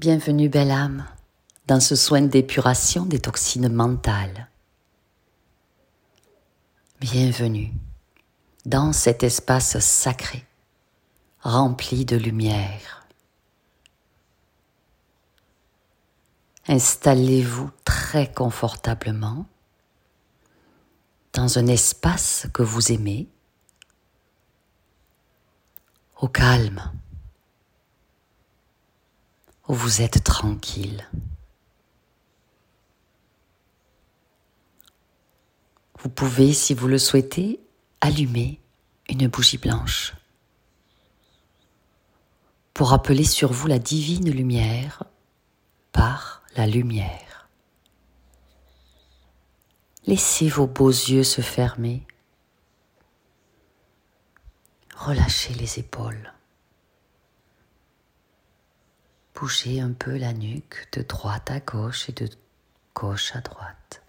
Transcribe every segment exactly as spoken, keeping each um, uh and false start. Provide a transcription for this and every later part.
Bienvenue, belle âme, dans ce soin d'épuration des toxines mentales. Bienvenue dans cet espace sacré, rempli de lumière. Installez-vous très confortablement dans un espace que vous aimez, au calme, où vous êtes tranquille. Vous pouvez, si vous le souhaitez, allumer une bougie blanche pour appeler sur vous la divine lumière par la lumière. Laissez vos beaux yeux se fermer. Relâchez les épaules. Bougez un peu la nuque de droite à gauche et de gauche à droite.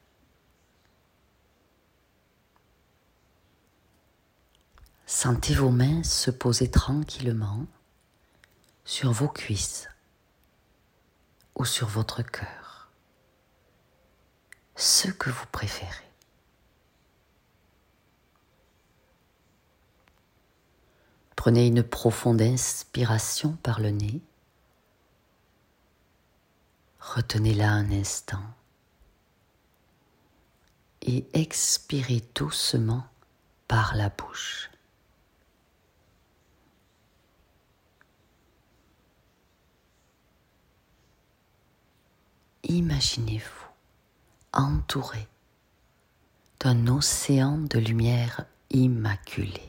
Sentez vos mains se poser tranquillement sur vos cuisses ou sur votre cœur, ce que vous préférez. Prenez une profonde inspiration par le nez. Retenez-la un instant et expirez doucement par la bouche. Imaginez-vous entouré d'un océan de lumière immaculée.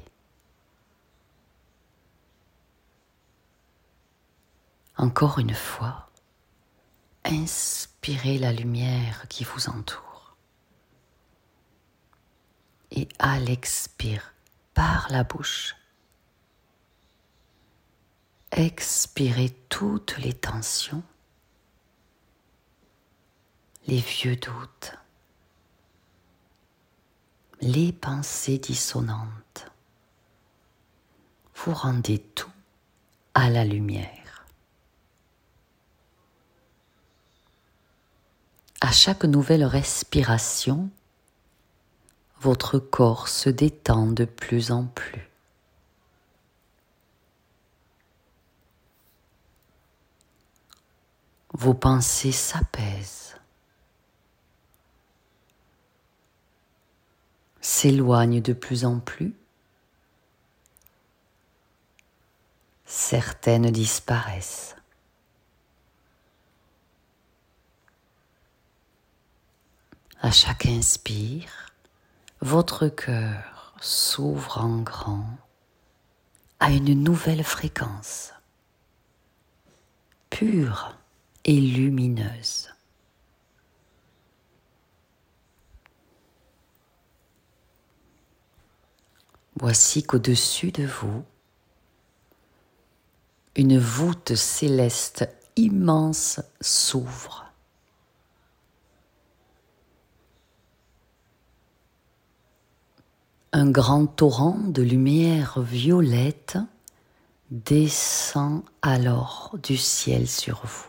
Encore une fois, inspirez la lumière qui vous entoure. Et à l'expire, par la bouche, expirez toutes les tensions, les vieux doutes, les pensées dissonantes. Vous rendez tout à la lumière. À chaque nouvelle respiration, votre corps se détend de plus en plus. Vos pensées s'apaisent, s'éloignent de plus en plus. Certaines disparaissent. À chaque inspire, votre cœur s'ouvre en grand à une nouvelle fréquence, pure et lumineuse. Voici qu'au-dessus de vous, une voûte céleste immense s'ouvre. Un grand torrent de lumière violette descend alors du ciel sur vous.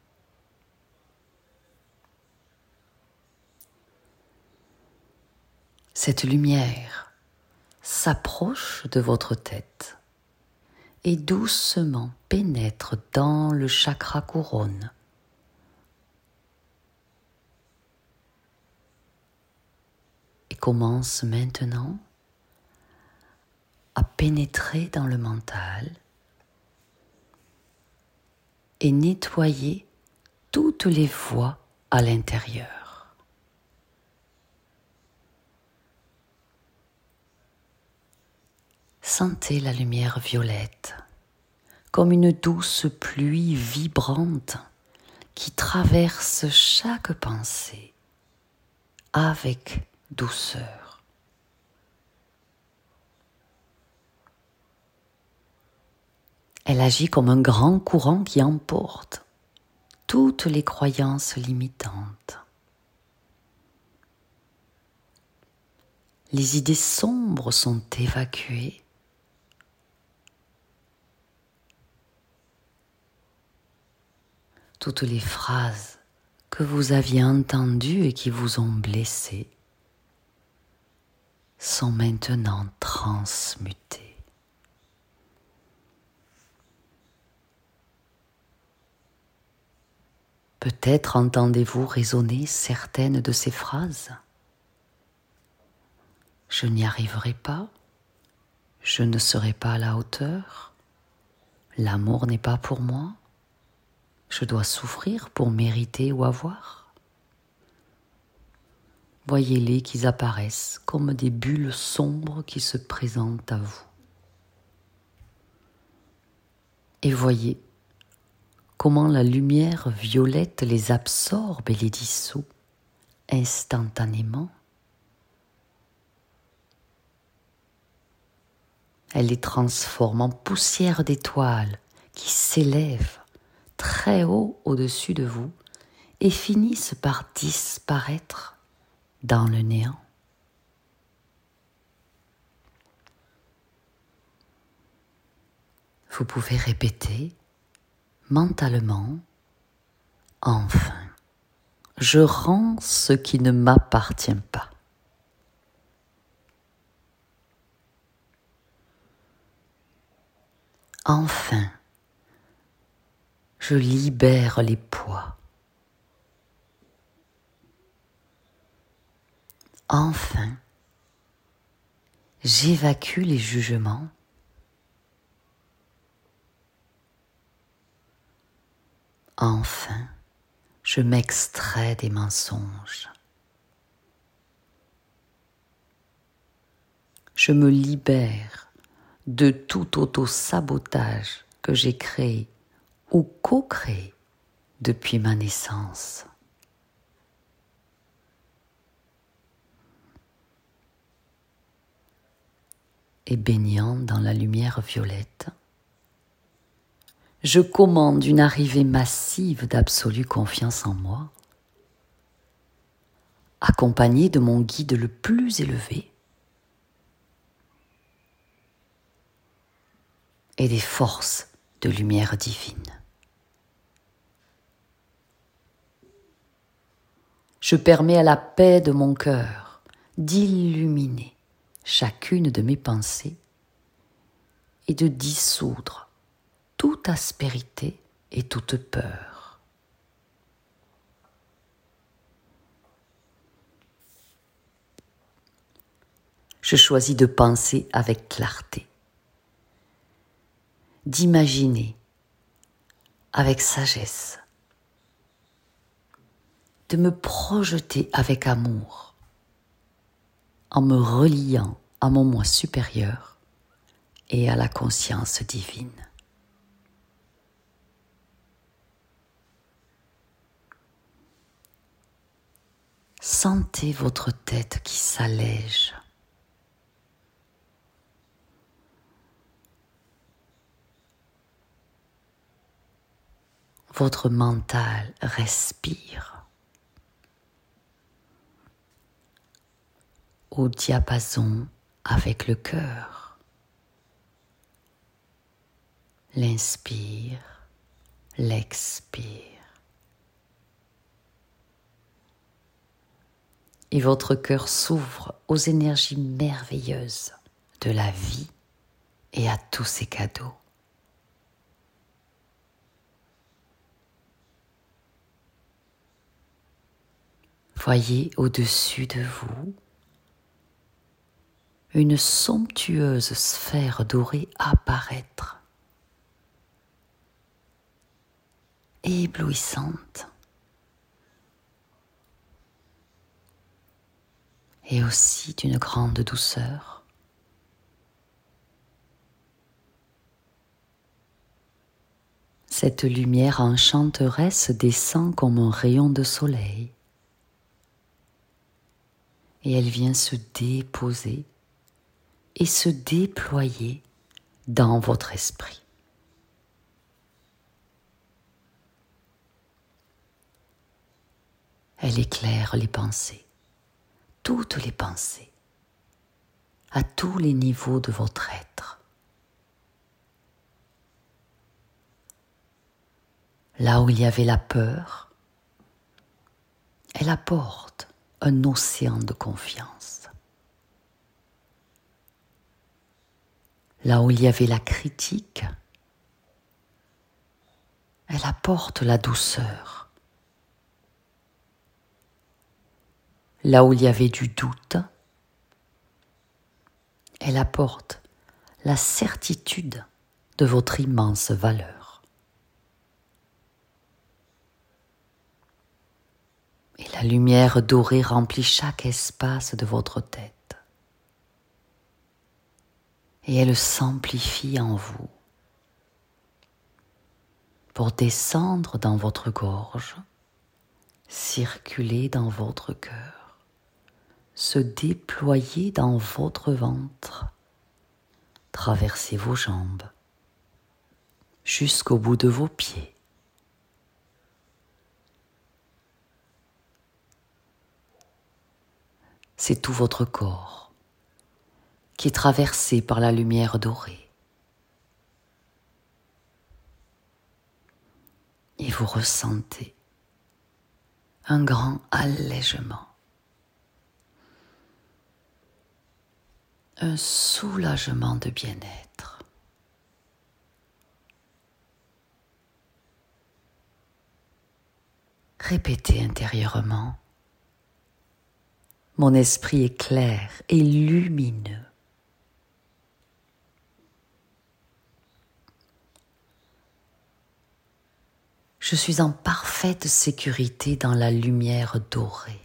Cette lumière s'approche de votre tête et doucement pénètre dans le chakra couronne. Et commence maintenant à pénétrer dans le mental et nettoyer toutes les voies à l'intérieur. Sentez la lumière violette comme une douce pluie vibrante qui traverse chaque pensée avec douceur. Elle agit comme un grand courant qui emporte toutes les croyances limitantes. Les idées sombres sont évacuées. toutes les phrases que vous aviez entendues et qui vous ont blessé sont maintenant transmutées. Peut-être entendez-vous résonner certaines de ces phrases. Je n'y arriverai pas, je ne serai pas à la hauteur, l'amour n'est pas pour moi, je dois souffrir pour mériter ou avoir. Voyez-les qu'ils apparaissent comme des bulles sombres qui se présentent à vous. Et voyez comment la lumière violette les absorbe et les dissout instantanément. Elle les transforme en poussière d'étoiles qui s'élèvent très haut au-dessus de vous et finissent par disparaître dans le néant. Vous pouvez répéter mentalement, enfin, je rends ce qui ne m'appartient pas. Enfin, je libère les poids. Enfin, j'évacue les jugements. Enfin, je m'extrais des mensonges. Je me libère de tout auto-sabotage que j'ai créé ou co-créé depuis ma naissance. Et baignant dans la lumière violette, je commande une arrivée massive d'absolue confiance en moi, accompagnée de mon guide le plus élevé et des forces de lumière divine. Je permets à la paix de mon cœur d'illuminer chacune de mes pensées et de dissoudre toute aspérité et toute peur. Je choisis de penser avec clarté, d'imaginer avec sagesse, de me projeter avec amour, en me reliant à mon moi supérieur et à la conscience divine. Sentez votre tête qui s'allège. Votre mental respire au diapason avec le cœur. L'inspire, l'expire. Et votre cœur s'ouvre aux énergies merveilleuses de la vie et à tous ses cadeaux. Voyez au-dessus de vous une somptueuse sphère dorée apparaître, éblouissante et aussi d'une grande douceur. Cette lumière enchanteresse descend comme un rayon de soleil et elle vient se déposer et se déployer dans votre esprit. Elle éclaire les pensées, toutes les pensées, à tous les niveaux de votre être. Là où il y avait la peur, elle apporte un océan de confiance. Là où il y avait la critique, elle apporte la douceur. Là où il y avait du doute, elle apporte la certitude de votre immense valeur. Et la lumière dorée remplit chaque espace de votre tête. Et elle s'amplifie en vous pour descendre dans votre gorge, circuler dans votre cœur, se déployer dans votre ventre, traverser vos jambes jusqu'au bout de vos pieds. C'est tout votre corps qui est traversé par la lumière dorée. Et vous ressentez un grand allègement, un soulagement de bien-être. Répétez intérieurement: mon esprit est clair et lumineux. Je suis en parfaite sécurité dans la lumière dorée.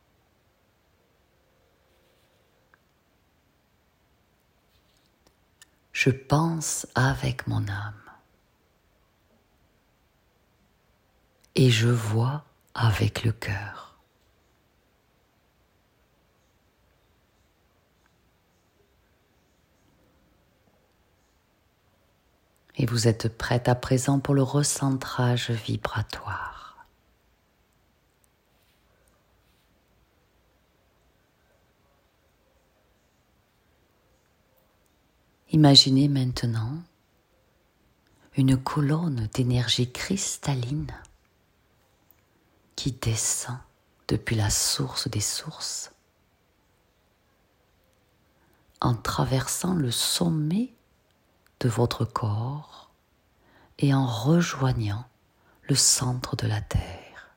Je pense avec mon âme et je vois avec le cœur. Et vous êtes prête à présent pour le recentrage vibratoire. Imaginez maintenant une colonne d'énergie cristalline qui descend depuis la source des sources en traversant le sommet de votre corps et en rejoignant le centre de la Terre,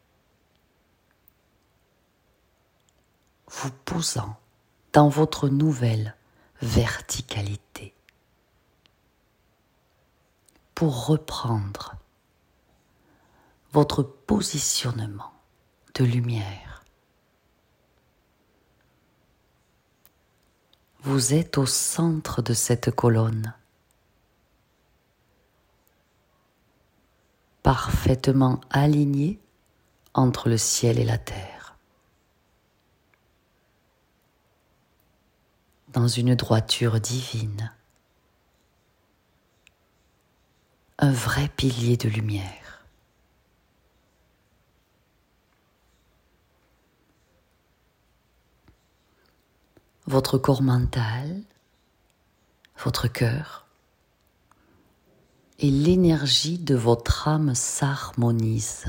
vous posant dans votre nouvelle verticalité pour reprendre votre positionnement de lumière. Vous êtes au centre de cette colonne, parfaitement aligné entre le ciel et la terre, dans une droiture divine, un vrai pilier de lumière. Votre corps mental, votre cœur et l'énergie de votre âme s'harmonisent.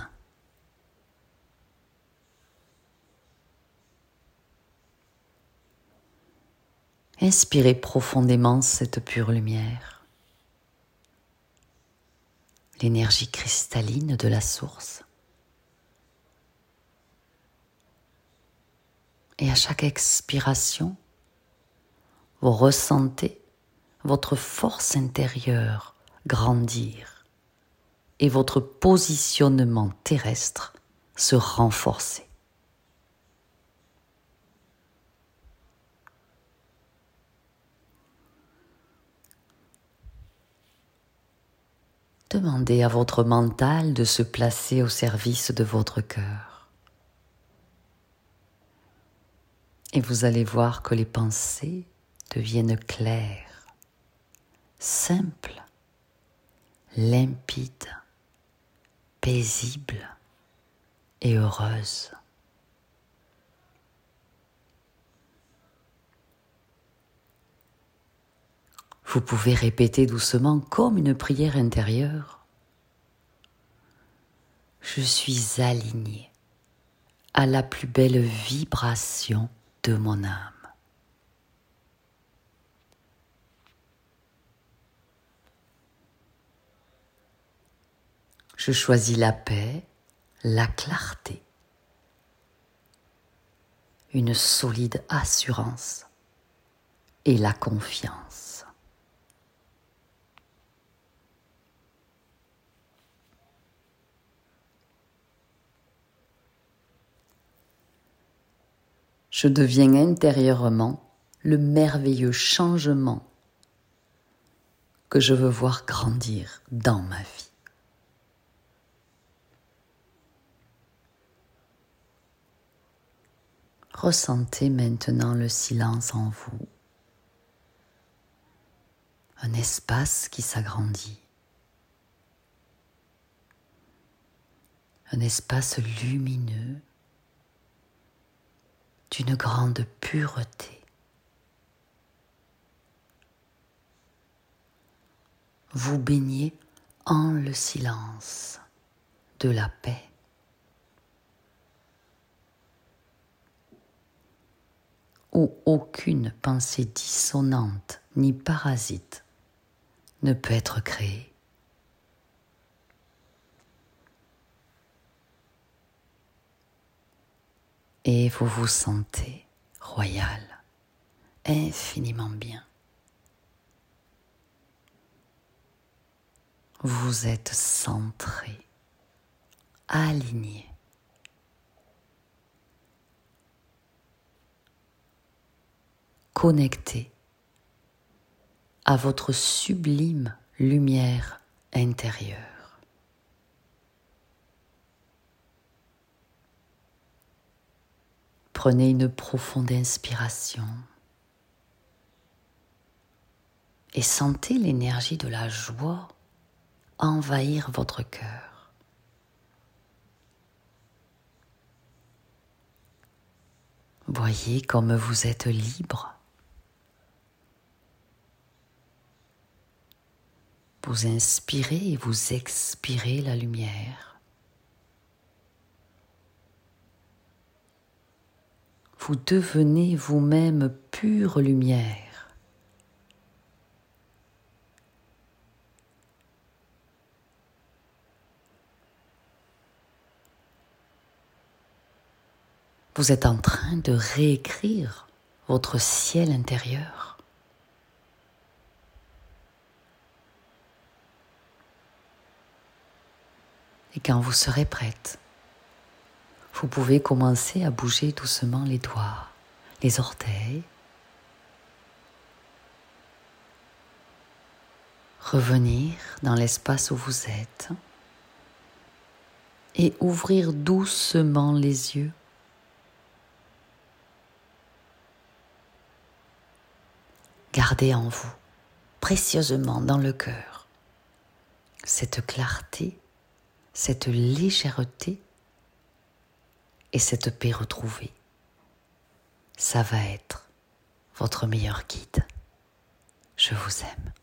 Inspirez profondément cette pure lumière, l'énergie cristalline de la source. Et à chaque expiration, vous ressentez votre force intérieure grandir et votre positionnement terrestre se renforcer. Demandez à votre mental de se placer au service de votre cœur. Et vous allez voir que les pensées deviennent claires, simples, limpides, paisibles et heureuses. Vous pouvez répéter doucement comme une prière intérieure: Je suis aligné à la plus belle vibration de mon âme. Je choisis la paix, la clarté, une solide assurance et la confiance. Je deviens intérieurement le merveilleux changement que je veux voir grandir dans ma vie. Ressentez maintenant le silence en vous, un espace qui s'agrandit, un espace lumineux d'une grande pureté. Vous baignez en le silence de la paix. Où aucune pensée dissonante ni parasite ne peut être créée. Et vous vous sentez royal, infiniment bien. Vous êtes centré, aligné. Connecté à votre sublime lumière intérieure. Prenez une profonde inspiration et sentez l'énergie de la joie envahir votre cœur. Voyez comme vous êtes libre. Vous inspirez et vous expirez la lumière. Vous devenez vous-même pure lumière. Vous êtes en train de réécrire votre ciel intérieur. Et quand vous serez prête, vous pouvez commencer à bouger doucement les doigts, les orteils. Revenir dans l'espace où vous êtes et ouvrir doucement les yeux. Gardez en vous, précieusement dans le cœur, cette clarté, cette légèreté et cette paix retrouvée. Ça va être votre meilleur guide. Je vous aime.